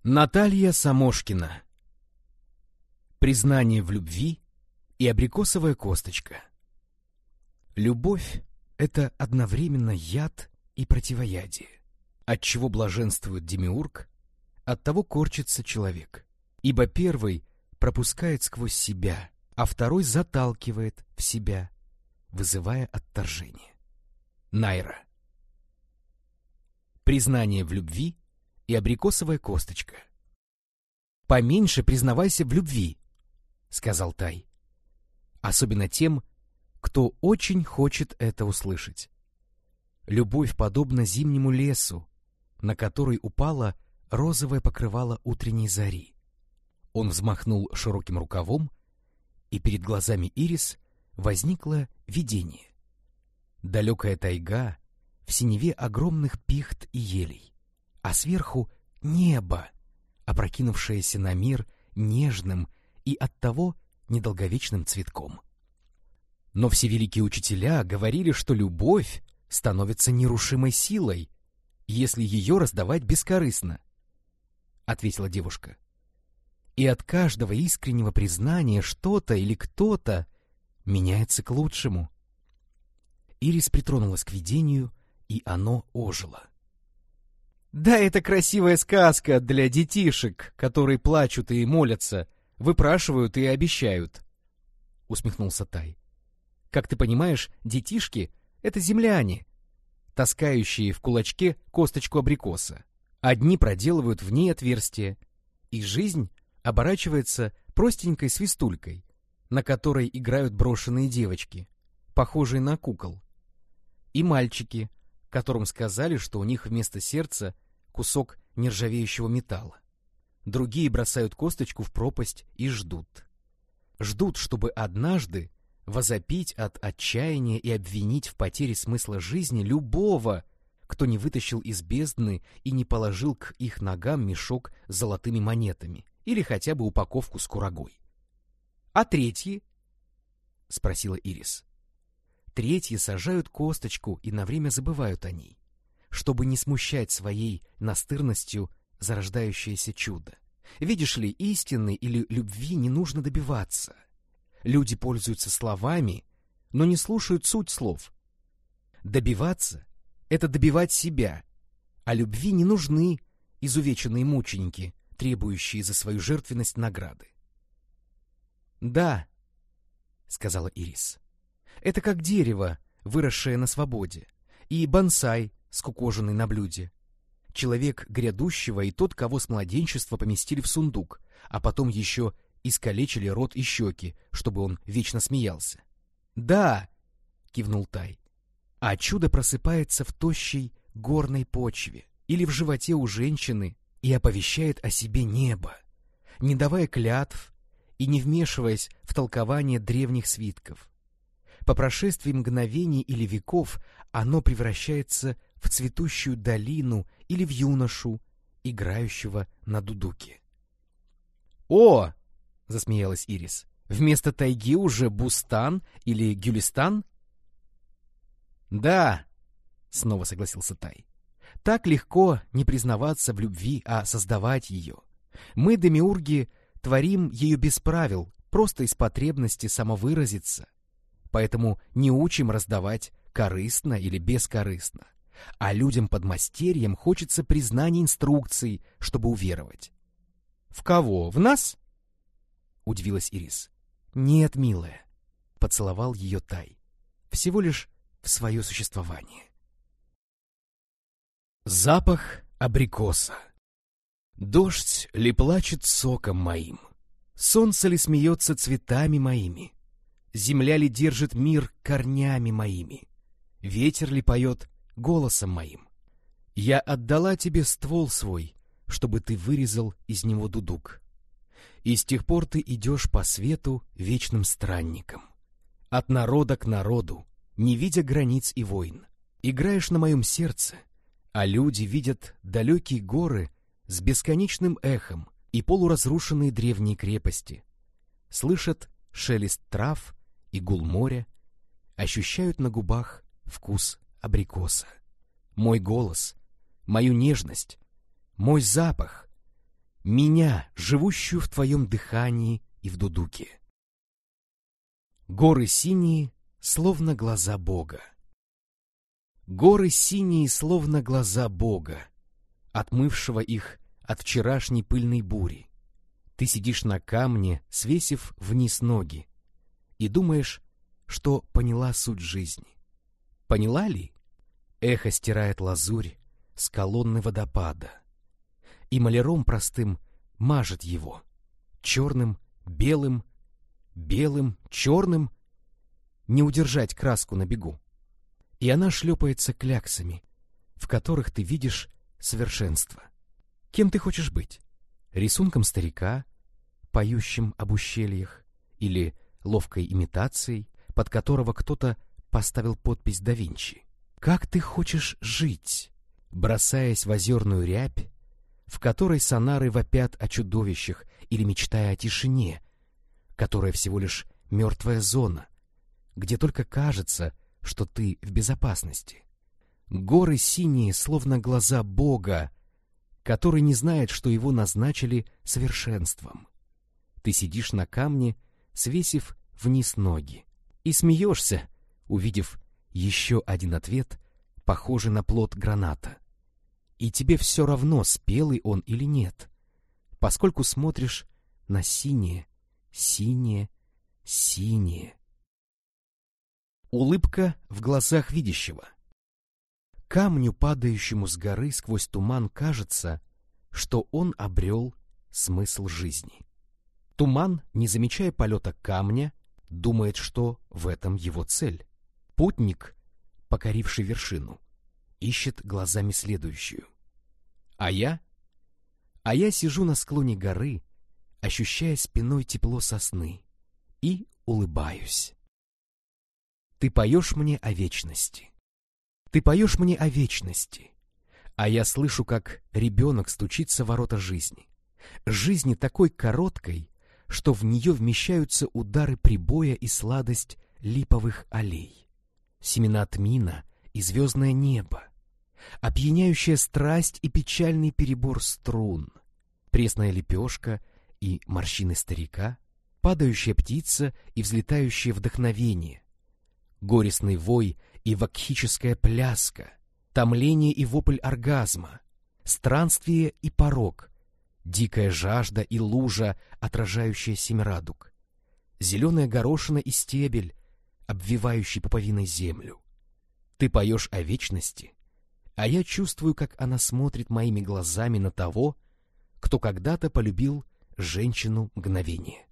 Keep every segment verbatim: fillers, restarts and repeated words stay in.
Наталья Самошкина. Признание в любви и абрикосовая косточка. Любовь — это одновременно яд и противоядие. Отчего блаженствует демиург, оттого корчится человек. Ибо первый пропускает сквозь себя, а второй заталкивает в себя, вызывая отторжение. Найра. Признание в любви и абрикосовая косточка. «Поменьше признавайся в любви», — сказал Тай. «Особенно тем, кто очень хочет это услышать. Любовь подобна зимнему лесу, на который упало розовое покрывало утренней зари». Он взмахнул широким рукавом, и перед глазами Ирис возникло видение. Далекая тайга в синеве огромных пихт и елей, а сверху небо, опрокинувшееся на мир нежным и оттого недолговечным цветком. Но все великие учителя говорили, что любовь становится нерушимой силой, если ее раздавать бескорыстно, — ответила девушка. И от каждого искреннего признания что-то или кто-то меняется к лучшему. Ирис притронулась к видению, и оно ожило. «Да, это красивая сказка для детишек, которые плачут и молятся, выпрашивают и обещают», — усмехнулся Тай. «Как ты понимаешь, детишки — это земляне, таскающие в кулачке косточку абрикоса. Одни проделывают в ней отверстие, и жизнь оборачивается простенькой свистулькой, на которой играют брошенные девочки, похожие на кукол, и мальчики, которым сказали, что у них вместо сердца кусок нержавеющего металла. Другие бросают косточку в пропасть и ждут. Ждут, чтобы однажды возопить от отчаяния и обвинить в потере смысла жизни любого, кто не вытащил из бездны и не положил к их ногам мешок с золотыми монетами или хотя бы упаковку с курагой. «А третьи?» — спросила Ирис. «Третьи сажают косточку и на время забывают о ней, чтобы не смущать своей настырностью зарождающееся чудо. Видишь ли, истины или любви не нужно добиваться. Люди пользуются словами, но не слушают суть слов. Добиваться — это добивать себя, а любви не нужны изувеченные мученики, требующие за свою жертвенность награды». «Да», — сказала Ирис, — «это как дерево, выросшее на свободе, и бонсай, скукоженный на блюде. Человек грядущего и тот, кого с младенчества поместили в сундук, а потом еще искалечили рот и щеки, чтобы он вечно смеялся». «Да», — кивнул Тай, — «а чудо просыпается в тощей горной почве или в животе у женщины и оповещает о себе небо, не давая клятв и не вмешиваясь в толкование древних свитков. По прошествии мгновений или веков оно превращается в цветущую долину или в юношу, играющего на дудуке». «О!» — засмеялась Ирис. «Вместо тайги уже бустан или гюлистан?» «Да», — снова согласился Тай. «Так легко не признаваться в любви, а создавать ее. Мы, демиурги, творим ее без правил, просто из потребности самовыразиться. Поэтому не учим раздавать корыстно или бескорыстно. А людям-подмастерьям хочется признания инструкций, чтобы уверовать». «В кого? В нас?» — удивилась Ирис. «Нет, милая», — поцеловал ее Тай. «Всего лишь в свое существование». Запах абрикоса. Дождь ли плачет соком моим? Солнце ли смеется цветами моими? Земля ли держит мир корнями моими? Ветер ли поет голосом моим? Я отдала тебе ствол свой, чтобы ты вырезал из него дудук. И с тех пор ты идешь по свету вечным странником. От народа к народу, не видя границ и войн. Играешь на моем сердце, а люди видят далекие горы с бесконечным эхом и полуразрушенные древние крепости. Слышат шелест трав и гул моря, ощущают на губах вкус абрикоса. Мой голос, мою нежность, мой запах меня, живущую в твоем дыхании и в дудуке. Горы синие, словно глаза Бога. Горы синие, словно глаза Бога, отмывшего их от вчерашней пыльной бури. Ты сидишь на камне, свесив вниз ноги, и думаешь, что поняла суть жизни. Поняла ли? Эхо стирает лазурь с колонны водопада, и маляром простым мажет его, черным, белым, белым, черным, не удержать краску на бегу. И она шлепается кляксами, в которых ты видишь совершенство. Кем ты хочешь быть? Рисунком старика, поющим об ущельях, или ловкой имитацией, под которого кто-то поставил подпись «Да Винчи»? Как ты хочешь жить, бросаясь в озерную рябь, в которой сонары вопят о чудовищах или мечтая о тишине, которая всего лишь мертвая зона, где только кажется, что ты в безопасности? Горы синие, словно глаза Бога, который не знает, что его назначили совершенством. Ты сидишь на камне, свесив вниз ноги, и смеешься, увидев еще один ответ, похожий на плод граната. И тебе все равно, спелый он или нет, поскольку смотришь на синее, синее, синее. Улыбка в глазах видящего. Камню, падающему с горы сквозь туман, кажется, что он обрел смысл жизни. Туман, не замечая полета камня, думает, что в этом его цель. Путник, покоривший вершину, ищет глазами следующую. А я? А я сижу на склоне горы, ощущая спиной тепло сосны, и улыбаюсь. Ты поешь мне о вечности. Ты поешь мне о вечности, а я слышу, как ребенок стучится в ворота жизни. Жизни такой короткой, что в нее вмещаются удары прибоя и сладость липовых аллей, семена тмина и звездное небо, опьяняющая страсть и печальный перебор струн, пресная лепешка и морщины старика, падающая птица и взлетающее вдохновение, горестный вой и вакхическая пляска, томление и вопль оргазма, странствие и порок, дикая жажда и лужа, отражающая семь радуг, зеленая горошина и стебель, обвивающий пуповиной землю. Ты поешь о вечности, а я чувствую, как она смотрит моими глазами на того, кто когда-то полюбил женщину мгновения.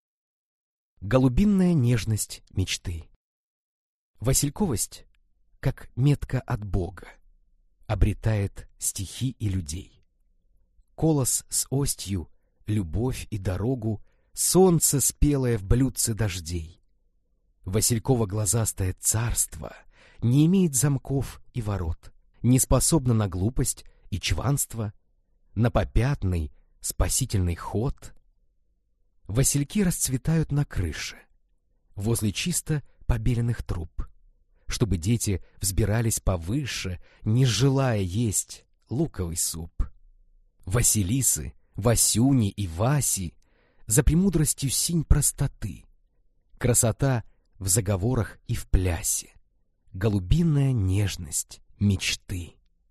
Голубинная нежность мечты. Васильковость, как метка от Бога, обретает стихи и людей. Колос с остью, любовь и дорогу, солнце спелое в блюдце дождей. Васильково глазастое царство не имеет замков и ворот, не способно на глупость и чванство, на попятный спасительный ход. Васильки расцветают на крыше, возле чисто побеленных труб, чтобы дети взбирались повыше, не желая есть луковый суп. Василисы, Васюни и Васи за премудростью синь простоты, красота в заговорах и в плясе, голубиная нежность мечты.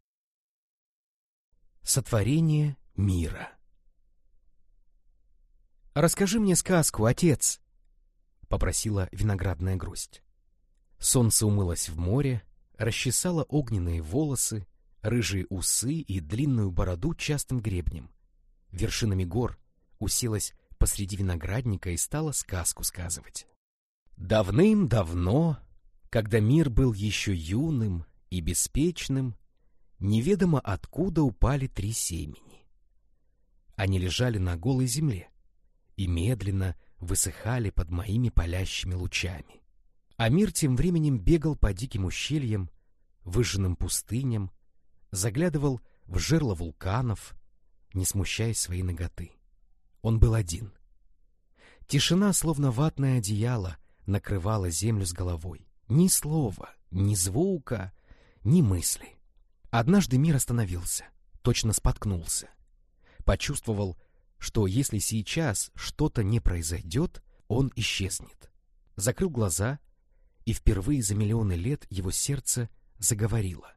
Сотворение мира. «Расскажи мне сказку, отец», — попросила виноградная грусть. Солнце умылось в море, расчесало огненные волосы, рыжие усы и длинную бороду частым гребнем. Вершинами гор уселась посреди виноградника и стала сказку сказывать. Давным-давно, когда мир был еще юным и беспечным, неведомо откуда упали три семени. Они лежали на голой земле и медленно высыхали под моими палящими лучами. А мир тем временем бегал по диким ущельям, выжженным пустыням, заглядывал в жерла вулканов, не смущаясь своей наготы. Он был один. Тишина, словно ватное одеяло, накрывала землю с головой. Ни слова, ни звука, ни мысли. Однажды мир остановился, точно споткнулся. Почувствовал, что если сейчас что-то не произойдет, он исчезнет. Закрыл глаза, и впервые за миллионы лет его сердце заговорило.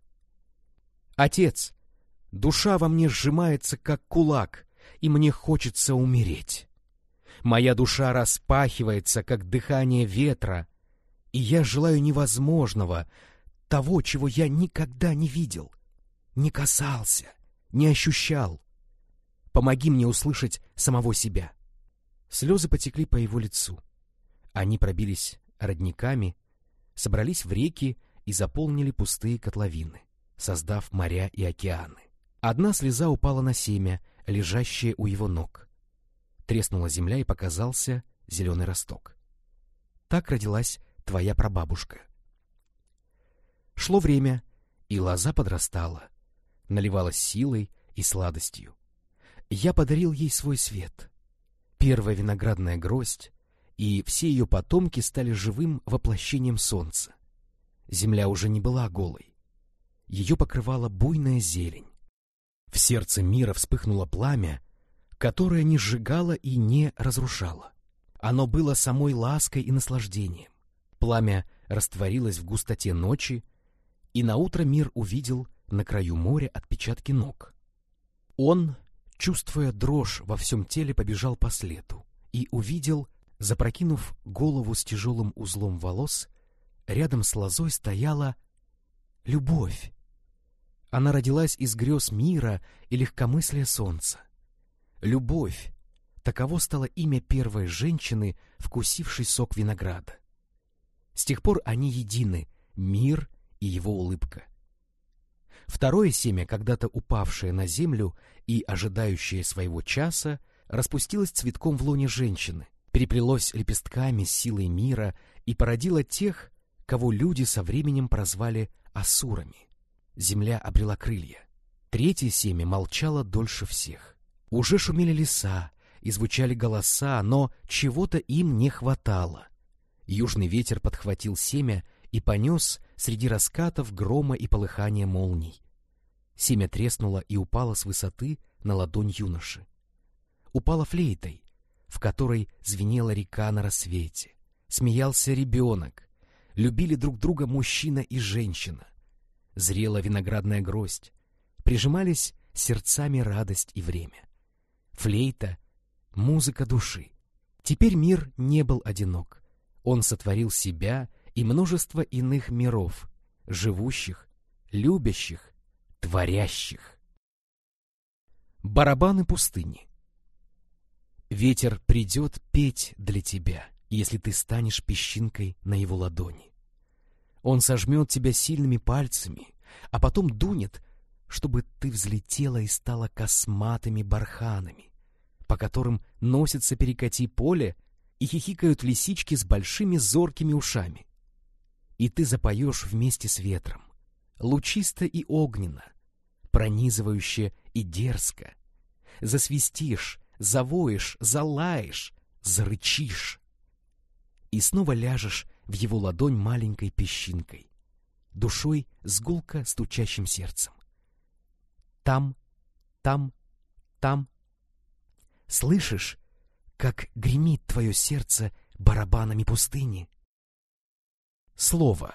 «Отец, душа во мне сжимается, как кулак, и мне хочется умереть. Моя душа распахивается, как дыхание ветра, и я желаю невозможного, того, чего я никогда не видел, не касался, не ощущал. Помоги мне услышать самого себя». Слезы потекли по его лицу. Они пробились родниками, собрались в реки и заполнили пустые котловины, создав моря и океаны. Одна слеза упала на семя, лежащее у его ног. Треснула земля, и показался зеленый росток. Так родилась твоя прабабушка. Шло время, и лоза подрастала, наливалась силой и сладостью. Я подарил ей свой свет. Первая виноградная гроздь, и все ее потомки стали живым воплощением солнца. Земля уже не была голой. Ее покрывала буйная зелень. В сердце мира вспыхнуло пламя, которое не сжигало и не разрушало. Оно было самой лаской и наслаждением. Пламя растворилось в густоте ночи, и наутро мир увидел на краю моря отпечатки ног. Он, чувствуя дрожь во всем теле, побежал по следу и увидел, запрокинув голову с тяжелым узлом волос, рядом с лозой стояла любовь. Она родилась из грез мира и легкомыслия солнца. Любовь — таково стало имя первой женщины, вкусившей сок винограда. С тех пор они едины, мир и его улыбка. Второе семя, когда-то упавшее на землю и ожидающее своего часа, распустилось цветком в лоне женщины, переплелось лепестками с силой мира и породило тех, кого люди со временем прозвали асурами. Земля обрела крылья. Третье семя молчало дольше всех. Уже шумели леса и звучали голоса, но чего-то им не хватало. Южный ветер подхватил семя и понес среди раскатов грома и полыхания молний. Семя треснуло и упало с высоты на ладонь юноши. Упало флейтой, в которой звенела река на рассвете. Смеялся ребенок. Любили друг друга мужчина и женщина. Зрела виноградная гроздь. Прижимались сердцами радость и время. Флейта — музыка души. Теперь мир не был одинок. Он сотворил себя и множество иных миров, живущих, любящих, творящих. Барабаны пустыни. Ветер придет петь для тебя, если ты станешь песчинкой на его ладони. Он сожмет тебя сильными пальцами, а потом дунет, чтобы ты взлетела и стала косматыми барханами, по которым носится перекати поле и хихикают лисички с большими зоркими ушами. И ты запоешь вместе с ветром, лучисто и огненно, пронизывающе и дерзко. Засвистишь, завоешь, залаешь, зарычишь. И снова ляжешь в его ладонь маленькой песчинкой, душой с гулко стучащим сердцем. Там, там, там. Слышишь, как гремит твое сердце барабанами пустыни? Слово.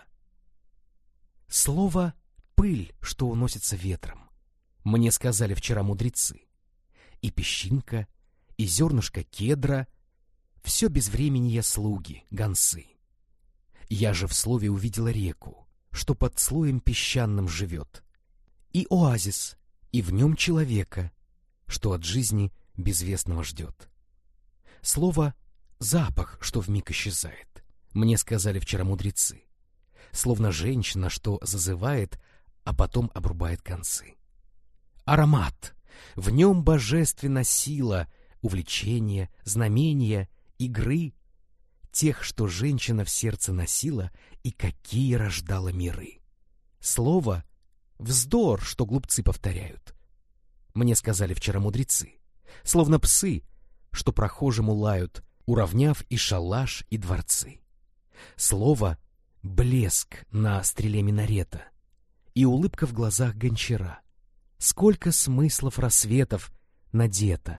Слово — пыль, что уносится ветром. Мне сказали вчера мудрецы. И песчинка, и зернышко кедра — все безвременье слуги, гонцы. Я же в слове увидела реку, что под слоем песчаным живет, и оазис, и в нем человека, что от жизни безвестного ждет. Слово — запах, что вмиг исчезает. Мне сказали вчера мудрецы. Словно женщина, что зазывает, а потом обрубает концы. Аромат. В нем божественна сила, увлечения, знамения, игры, тех, что женщина в сердце носила и какие рождала миры. Слово — вздор, что глупцы повторяют. Мне сказали вчера мудрецы. Словно псы, что прохожему лают, уравняв и шалаш, и дворцы. Слово — блеск на стреле минарета и улыбка в глазах гончара. Сколько смыслов рассветов надето